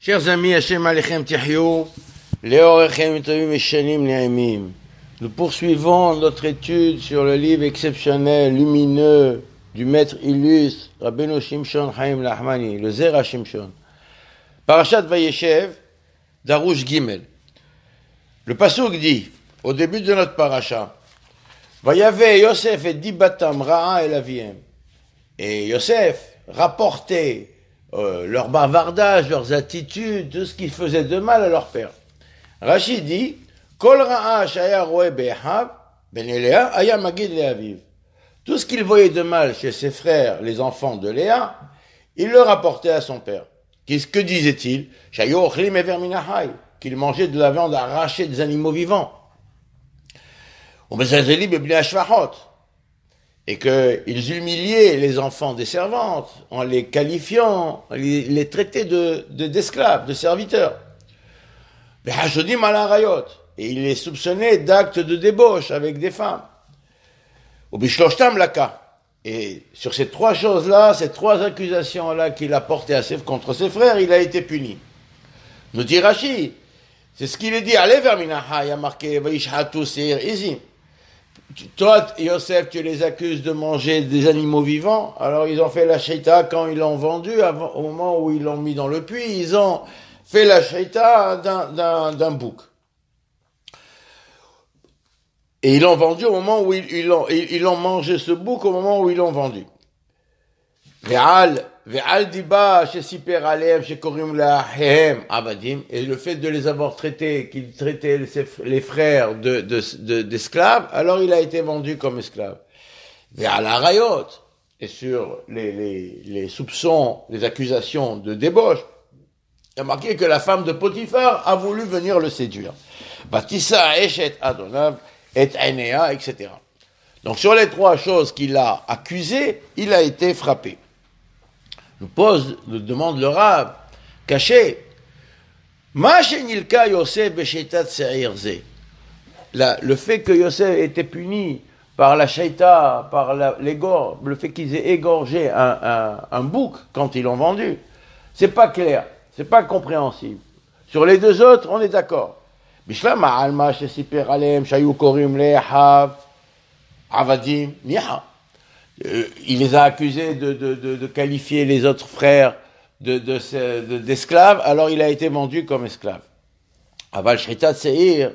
Chers amis, Hashem Alechem Tihyou, Leorechem Tovim Eshanim Ne'emim. Nous poursuivons notre étude sur le livre exceptionnel, lumineux, du maître illustre, Rabbeinu Shimshon Chaim Nachmani, le Zera Shimshon. Parashat Vayeshev, Darush Gimel. Le pasuk dit, au début de notre parasha, Vayave Yosef et Dibatam Ra'a el Aviem. Et Yosef rapportait leur bavardage, leurs attitudes, tout ce qui faisait de mal à leur père. Rashi dit, Kol Ra'a Shaya Roe Be'ahav, Ben Elea, Aya Magid Le'aviv. Tout ce qu'il voyait de mal chez ses frères, les enfants de Léa, il le rapportait à son père. Que disait-il? Shayo Ochlim Ever Minahai, qu'il mangeait de la viande arrachée des animaux vivants. Et qu'ils humiliaient les enfants des servantes en les qualifiant, les traitaient d'esclaves, de serviteurs. Et ils les soupçonnaient d'actes de débauche avec des femmes. Et sur ces trois choses-là, ces trois accusations-là qu'il a portées contre ses frères, il a été puni. Nous dit Rashi, c'est ce qu'il est dit, allez vers Minaha, il y a marqué, Vaishhatu Seir Izim. Toi, Yosef, tu les accuses de manger des animaux vivants, alors ils ont fait la shaita quand ils l'ont vendu, au moment où ils l'ont mis dans le puits, ils ont fait la shaita d'un bouc. Et ils l'ont vendu au moment où ils l'ont mangé ce bouc au moment où ils l'ont vendu. Ve'al diba shesiper alev shekorim lahem abadim, et le fait de les avoir traités, qu'ils traitaient les frères d'esclaves, alors il a été vendu comme esclave. Ve'al arayot, et sur les soupçons, les accusations de débauche, il y a marqué que la femme de Potiphar a voulu venir le séduire. Batissa eshet adonav et Ainea, etc. Donc sur les trois choses qu'il a accusées, il a été frappé. Nous demande le Rav, caché, le fait que Yosef était puni par la shaita, par le fait qu'ils aient égorgé un bouc quand ils l'ont vendu, c'est pas clair, c'est pas compréhensible. Sur les deux autres, on est d'accord. Il les a accusés de qualifier les autres frères d'esclaves, alors il a été vendu comme esclave. Aval Shritat Seir,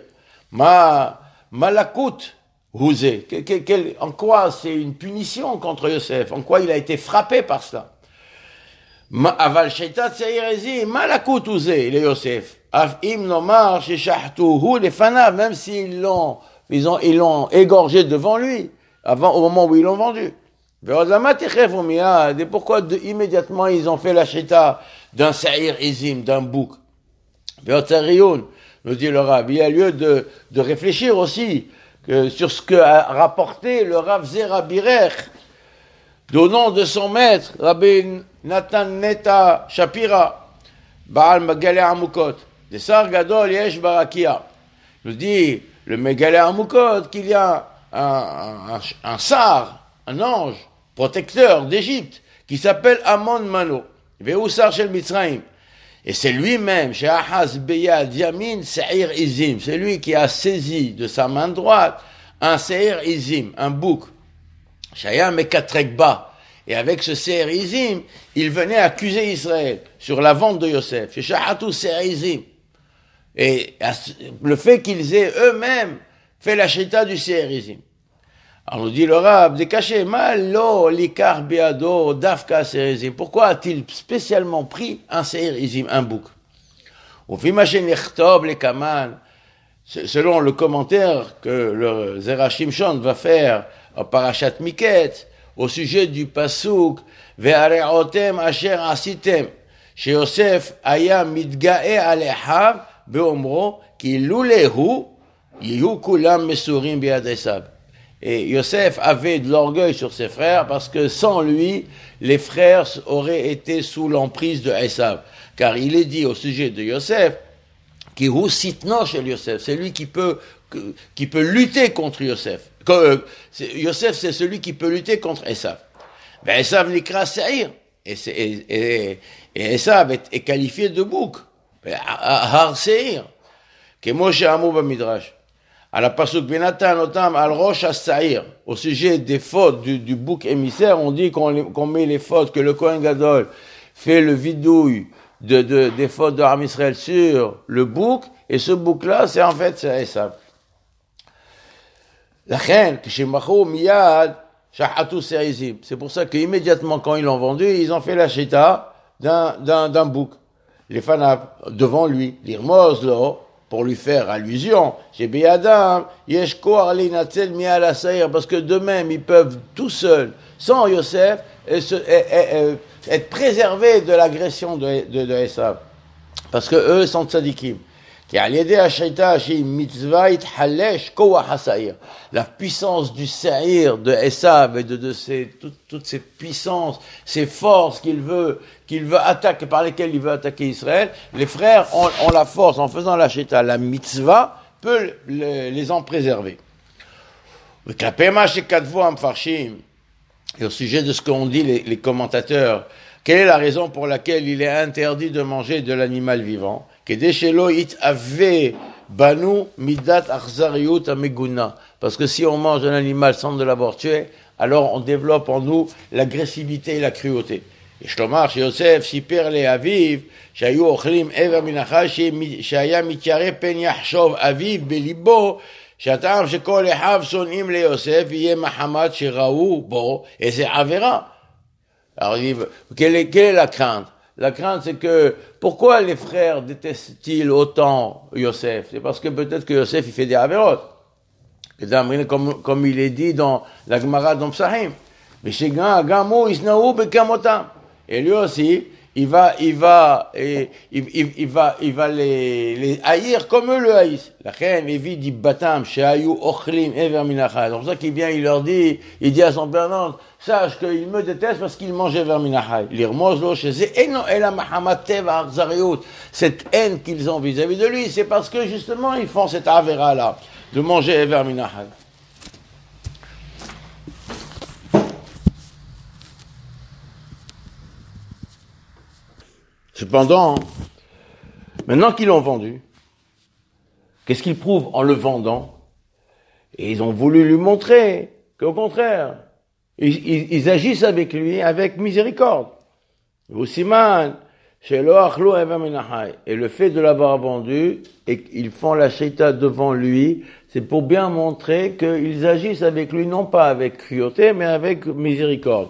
Malakut Huzé. En quoi c'est une punition contre Yosef? En quoi il a été frappé par cela? Aval Shritat Seir Ezi, Malakut Huzé, le Yosef. Même s'ils l'ont égorgé devant lui, au moment où ils l'ont vendu. Et pourquoi immédiatement ils ont fait la shita d'un sa'ir izim, d'un bouc? Nous dit le Rav, il y a lieu de réfléchir aussi sur ce que a rapporté le Rav Zera Birech, au nom de son maître, Rabbi Natan Neta Shapira, Baal Megalé Amukot, des Sar Gadol Yesh Barakia. Nous dit le Megalé Amukot qu'il y a un sar, un ange, protecteur d'Égypte, qui s'appelle Amon Mano, Veusar Shel Mitzrayim. Et c'est lui-même, chez Ahaz Beyad Yamin Seir Izim, c'est lui qui a saisi de sa main droite un Seir Izim, un bouc, Shaya Mekatrekba. Et avec ce Seir Izim, il venait accuser Israël sur la vente de Yosef, chez Shahatu Seir Izim. Et le fait qu'ils aient eux-mêmes fait la shita du Seir Izim. Alors nous dit le Rav, décaché, malo likar beado dafka Seir Izim. Pourquoi a-t-il spécialement pris un Seir Izim, un bouc? Au fimachen nechtob le kaman, selon le commentaire que le Zera Shimshon va faire au Parashat Miket, au sujet du pasuk, ve'areotem asher asitem, chez Yosef aya mitgae alehav beomro, ki lulehu, yihu kulam mesurim biad Esav. Et Yosef avait de l'orgueil sur ses frères parce que sans lui, les frères auraient été sous l'emprise de Esav. Car il est dit au sujet de Yosef, qui hu sitno chez Yosef, c'est lui qui peut lutter contre Yosef. Yosef, c'est celui qui peut lutter contre Esav. Ben Esav nikra Seir, et Esav est qualifié de bouc. Har Seir, כמו שאמרו במדרש. על הפסוק ונתן אותם על ראש השעיר, au sujet des fautes du bouc émissaire, on dit qu'on met les fautes, que le Kohen Gadol fait le vidouille des fautes de Ham Israël sur le bouc, et ce bouc-là, c'est en fait, c'est Esav. לכן, כשמכרו מיד, שחטו סעיזים. C'est pour ça qu'immédiatement, quand ils l'ont vendu, ils ont fait la chita d'un bouc. Les fanab, devant lui, l'irmoz lo, pour lui faire allusion, chez Béadam, Yeshkoar Linatzel Mial Asaïr, parce que d'eux-mêmes, ils peuvent tout seuls, sans Yosef, être préservés de l'agression de Esav. Parce que eux sont tzadikim. La puissance du Saïr, de Esav et de toutes ces puissances, ces forces qu'il veut attaquer, par lesquelles il veut attaquer Israël, les frères ont la force, en faisant la Shita, la mitzvah peut les en préserver. Et au sujet de ce qu'ont dit les commentateurs, quelle est la raison pour laquelle il est interdit de manger de l'animal vivant? Parce que si on mange un animal sans de l'avoir tué, alors on développe en nous l'agressivité et la cruauté. Et Shlomar, chez Yosef, Siper les Aviv, Shayu Ochlim Eva Minacha, Shaya Mityare Pen Yachshov Aviv Belibo, Shatam Shekol Ehav Sonim le Yosef, Yé Mahamad Shiraou Bo, et c'est Avera. Alors, quelle est la crainte? La crainte, c'est que, pourquoi les frères détestent-ils autant Yosef? C'est parce que peut-être que Yosef, il fait des avérotes. Comme il est dit dans la Gemara d'Omsahim. Mais chez Gamo, Isnaou, Bekamotam. Et lui aussi, il va les haïr comme eux le haïssent. La reine, il vit dit Batam, Sheayu, Ochlim, Ever Minacha. C'est pour ça qu'il vient, il leur dit, il dit à son père, non, sache qu'il me déteste parce qu'il mangeait vers Minacha. Cette haine qu'ils ont vis-à-vis de lui, c'est parce que justement, ils font cette avéra-là, de manger vers Minacha. Cependant, maintenant qu'ils l'ont vendu, qu'est-ce qu'ils prouvent en le vendant? Et ils ont voulu lui montrer qu'au contraire, ils agissent avec lui avec miséricorde. Et le fait de l'avoir vendu et qu'ils font la sheita devant lui, c'est pour bien montrer qu'ils agissent avec lui non pas avec cruauté, mais avec miséricorde.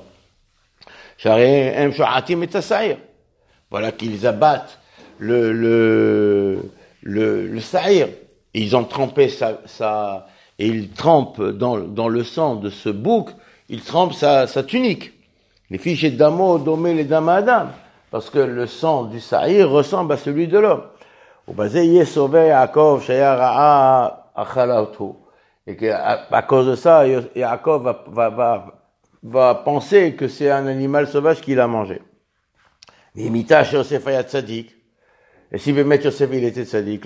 Voilà qu'ils abattent le saïr. Ils ont trempé et ils trempent dans le sang de ce bouc, ils trempent sa tunique. Les fiches d'Amo domé les dames à Adam, parce que le sang du saïr ressemble à celui de l'homme. Au basé Yesové Yaakov Shayara'a Achalautu. Et qu'à cause de ça, Yaakov va penser que c'est un animal sauvage qu'il a mangé. Imita Yosef ayat tzadik. Et si Bémet Yosef il était tzadik,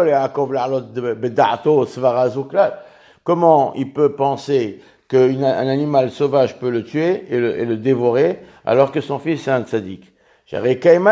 comment il peut penser qu'un animal sauvage peut le tuer et le dévorer alors que son fils est un tzadik? Un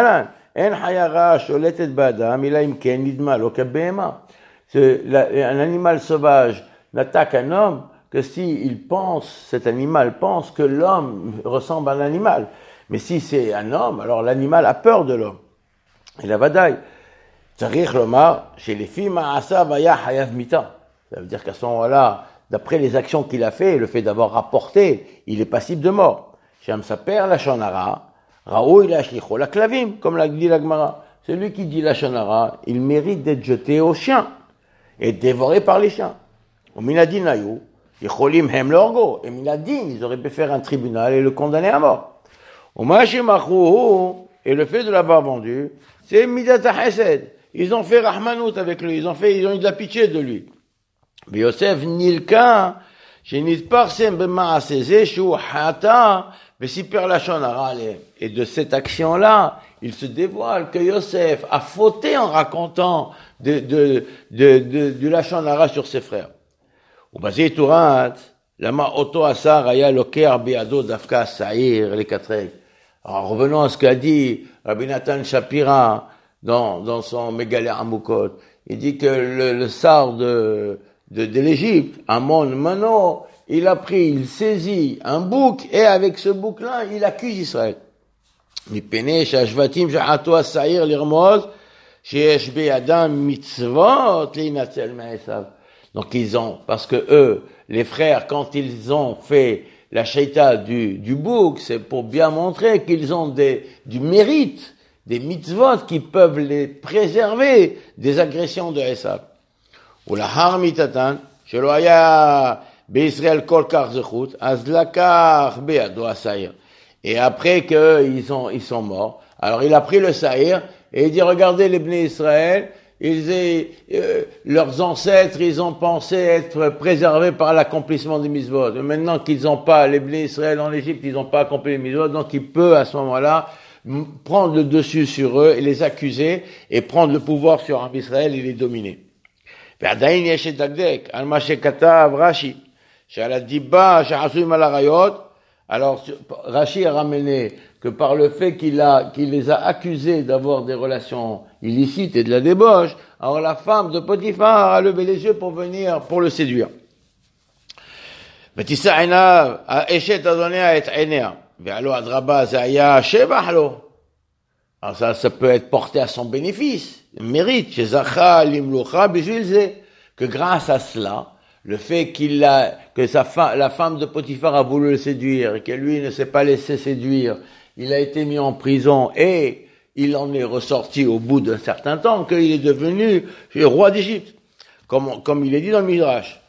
animal sauvage n'attaque un homme que si cet animal pense que l'homme ressemble à l'animal. Mais si c'est un homme, alors l'animal a peur de l'homme. Et la vadaï, tzarich lomar, chez les filles, ma'asa vaya hayav mita. Ça veut dire qu'à ce moment-là, d'après les actions qu'il a fait, le fait d'avoir rapporté, il est passible de mort. Shem saper la shonara, raou il a shlicho la klavim, comme l'a dit la Gemara. Celui qui dit la shonara, il mérite d'être jeté aux chiens et dévoré par les chiens. Au minadinayu, yicholim hem lorgo. Et minadin, ils auraient pu faire un tribunal et le condamner à mort. Et le fait de l'avoir vendu, c'est Midat HaChesed. Ils ont fait Rahmanout avec lui, ils ont eu de la pitié de lui. Mais Yosef Nilka, Shenitparsem B'Maaseze, Shu Hata, Vesiper Lachon Hara. Et de cette action-là, il se dévoile que Yosef a fauté en racontant du Lachon Hara sur ses frères. Ou basé Tourat, Lama Oto Asar Aya Loker Beado Dafka Saïr, les quatre règles. Alors, revenons à ce qu'a dit Rabbi Nathan Shapira dans son Mégalé Amoukot. Il dit que le sar de l'Égypte, Amon Mano, il saisit un bouc, et avec ce bouc-là, il accuse Israël. Mipene shashvatim sha'atu as-sa'ir lirmoz, sheyesh beyadam mitzvot linatzel me'esav. Donc parce que eux, les frères, quand ils ont fait la shaita du bouc, c'est pour bien montrer qu'ils ont du mérite, des mitzvot qui peuvent les préserver des agressions de Esav. Ou la harmitatan, shelo haya be'Israël kol kach zechut, az lakach beyado as-sa'ir. Et après qu'ils sont morts, alors il a pris le sa'ir, et il dit, regardez les Bnei Israël, leurs ancêtres, ils ont pensé être préservés par l'accomplissement des mitzvot. Maintenant qu'ils n'ont pas, les Bnei Israël en Égypte, ils n'ont pas accompli les mitzvot, donc il peut à ce moment-là prendre le dessus sur eux et les accuser et prendre le pouvoir sur Israël et les dominer. ועדיין יש לדקדק על מה שכתב רש"י, שעל הדיבה שעשויים על עריות. Alors, Rashi a ramené que par le fait qu'il les a accusés d'avoir des relations illicites et de la débauche, alors la femme de Potiphar a levé les yeux pour le séduire. ותישא עיניו, האשת אדוניה את עיניה, והלא אדרבה זה היה שבח לו. Alors ça peut être porté à son bénéfice, le mérite, שזכה למלוכה בשביל זה, que grâce à cela, le fait la femme de Potiphar a voulu le séduire et que lui ne s'est pas laissé séduire, il a été mis en prison et il en est ressorti au bout d'un certain temps qu'il est devenu le roi d'Égypte. Comme il est dit dans le Midrash.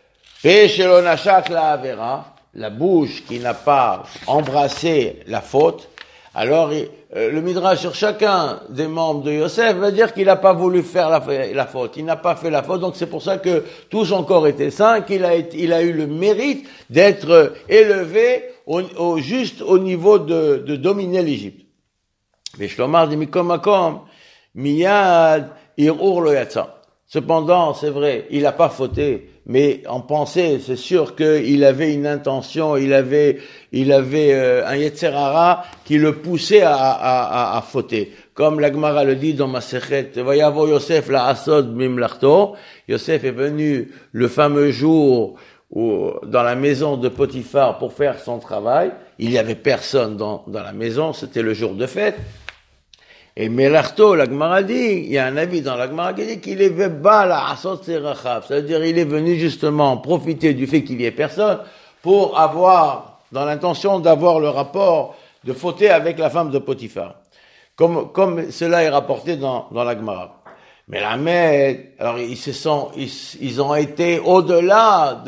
La bouche qui n'a pas embrassé la faute, alors le Midrash sur chacun des membres de Yosef va dire qu'il n'a pas voulu faire la faute. Il n'a pas fait la faute, donc c'est pour ça que tout son corps était sain, qu'il a eu le mérite d'être élevé juste au niveau de dominer l'Égypte. Mais Shlomar dit Mikom Makom, Miyad Irur lo yatsa. Cependant, c'est vrai, il n'a pas fauté, mais en pensée, c'est sûr qu'il avait une intention, il avait un Yetzer Hara qui le poussait à fauter. Comme la Gemara le dit dans Masechet, Vayavo Yosef la Asod Mimlachto, Yosef est venu le fameux jour dans la maison de Potiphar pour faire son travail. Il y avait personne dans la maison, c'était le jour de fête. Et Melarto, la Gemara dit, il y a un avis dans la Gemara qui dit qu'il est bal à asot serachaf. C'est-à-dire, il est venu justement profiter du fait qu'il y ait personne pour avoir, dans l'intention d'avoir le rapport de fauter avec la femme de Potiphar. Comme cela est rapporté dans la Gemara. Mais la mère, alors ils ont été au-delà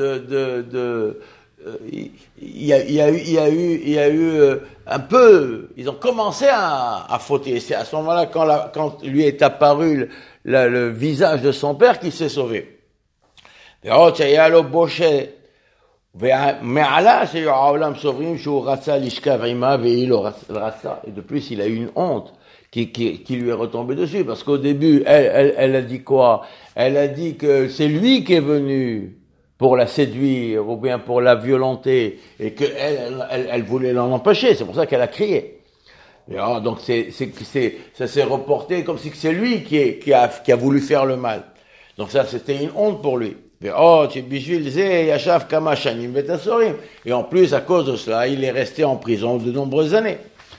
il y a eu un peu, ils ont commencé à fauter. C'est à ce moment-là, quand lui est apparu le visage de son père, qu'il s'est sauvé. Et de plus, il a eu une honte qui lui est retombée dessus, parce qu'au début, elle a dit quoi? Elle a dit que c'est lui qui est venu pour la séduire ou bien pour la violenter et que elle voulait l'en empêcher, c'est pour ça qu'elle a crié. Et alors, donc ça s'est reporté comme si c'est lui qui a voulu faire le mal. Donc ça c'était une honte pour lui. Et en plus à cause de cela, il est resté en prison de nombreuses années.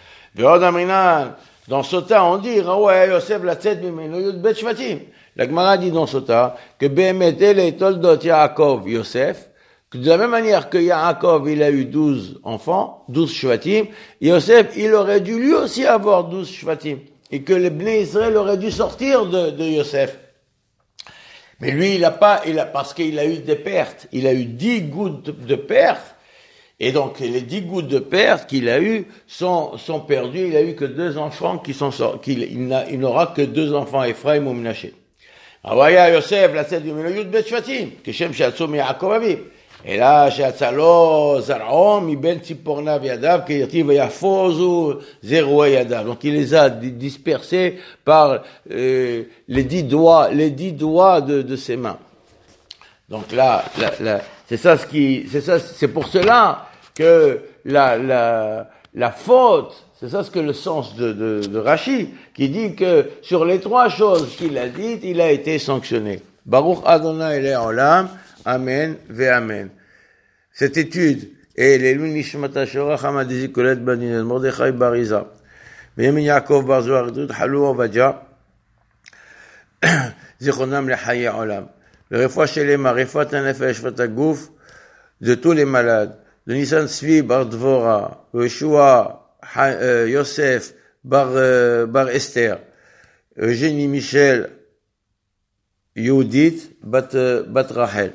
Dans Sota, on dit la Gemara dit dans Sota que Behemet ele toldot Yaakov Yosef, que de la même manière que Yaakov il a eu 12 enfants, 12 shvatim, Yosef il aurait dû lui aussi avoir 12 shvatim, et que les Bnei Israël auraient dû sortir de Yosef. Mais lui parce qu'il a eu des pertes, il a eu 10 gouttes de pertes, et donc les 10 gouttes de pertes qu'il a eu sont perdus, il a eu que 2 enfants il n'aura que 2 enfants, Ephraim ou Menaché. Avaya Yosef lacet du Yud Bet Shvatim, כשם שיצאו מיעקב אביו, אלא שיצא לו זרעו מבין ציפורניו ידיו, כיתיב ויחפוזו זרועי ידיו. Donc il les a dispersés par les 10 doigts de ses mains. Donc c'est pour cela que la faute, c'est ça ce que le sens de Rashi, qui dit que sur les 3 choses qu'il a dites, il a été sanctionné. Baruch Adonai Le'olam, Amen ve'Amen. Cette étude est l'Elul Nishmata Shorach Hamadezi Kolet Baninel Mordechai Bariza, Benjamin Yaakov Bar Zohar Edut Halou Ovadia, Zichronam Lechaye Olam. Le Refoua Shelema, Refoua Tanefesh Vatagouf, de tous les malades, de Nissan Svi Bar Dvora, Yeshua Yosef Bar Esther, Eugénie Michel Yehudit Bat Rachel,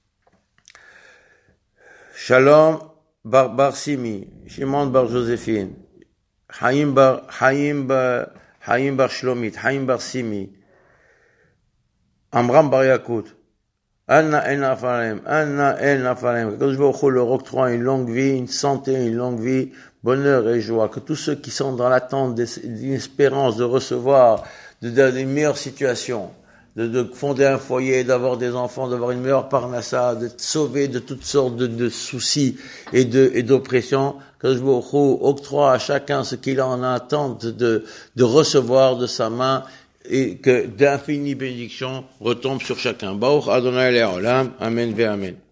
Shalom Bar Simi, Shimon Bar Joséphine, Haïm Bar Shlomit, Haïm Bar Simi, Amram Bar Yakut, Anna El Nafarem, que Dieu leur octroie une longue vie, une santé, une longue vie, bonheur et joie, que tous ceux qui sont dans l'attente d'une espérance de recevoir d'une meilleure situation, de fonder un foyer, d'avoir des enfants, d'avoir une meilleure parnassa, d'être sauvé de toutes sortes de soucis et d'oppressions, que Dieu octroie à chacun ce qu'il en attente de recevoir de sa main, et que d'infinies bénédictions retombent sur chacun. Baruch Adonai Le'olam, Amen ve'Amen.